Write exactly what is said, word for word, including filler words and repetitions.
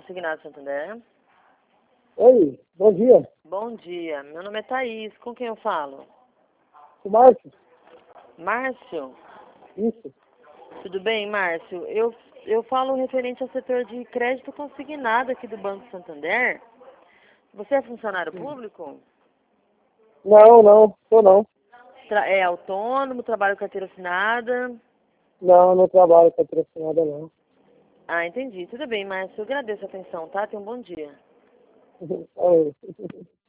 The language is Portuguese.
Consignado Santander. Oi, bom dia. Bom dia, meu nome é Thaís, com quem eu falo? O Márcio? Márcio? Isso. Tudo bem, Márcio? Eu, eu falo referente ao setor de crédito consignado aqui do Banco Santander. Você é funcionário público? Não, não, sou não. Tra- é autônomo, trabalha com carteira assinada? Não, não trabalho com patrocinada não. Ah, entendi. Tudo bem, Márcio. Eu agradeço a atenção, tá? Tenha um bom dia. Oi.